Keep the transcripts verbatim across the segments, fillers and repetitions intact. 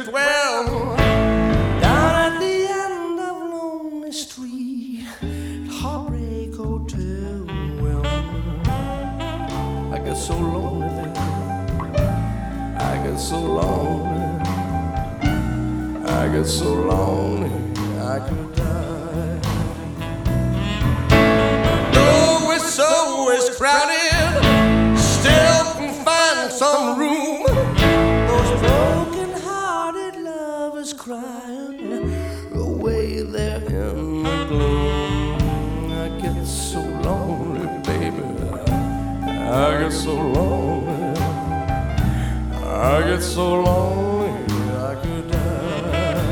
to dwell. Down at the end of Lonely Street, Heartbreak Hotel. Well, I get so lonely there. I get so lonely. I get so lonely I could die. Though it's always crowded, still can find some room. Those broken-hearted lovers crying away there in the gloom. I get so lonely, baby. I get so lonely. I get so lonely I could die.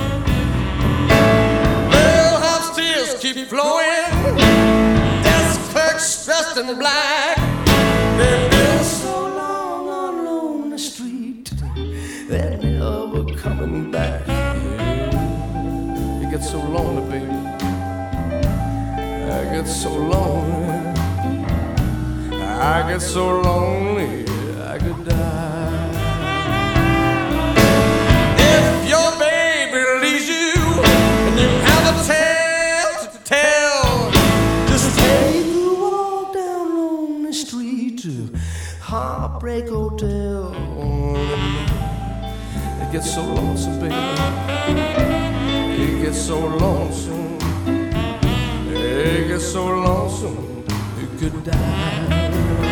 Bellhop's tears keep flowing. Desk clerks dressed in black. They've been so long on Lonely Street, they're never coming back. Yeah. You get so lonely, baby. I get so lonely. I get so lonely I could die. If your baby leaves you and you have a tale to tell, just take a walk down Lonely Street to Heartbreak Hotel. It gets so lonesome, baby. It gets so lonesome. It gets so lonesome you could die.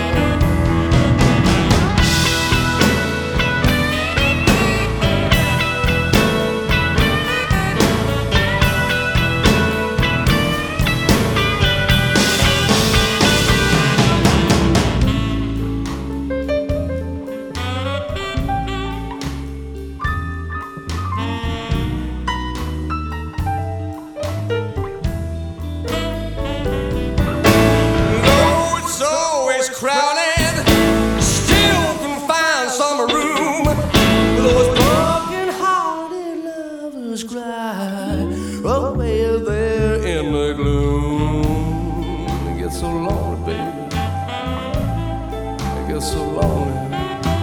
Crowded, still can find some room. Those broken-hearted lovers cry away there in the gloom. It gets so lonely, baby. It gets so lonely.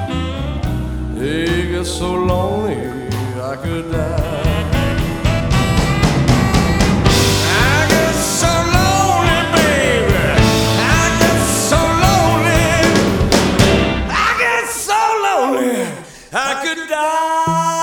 It gets so lonely I could die. I could die.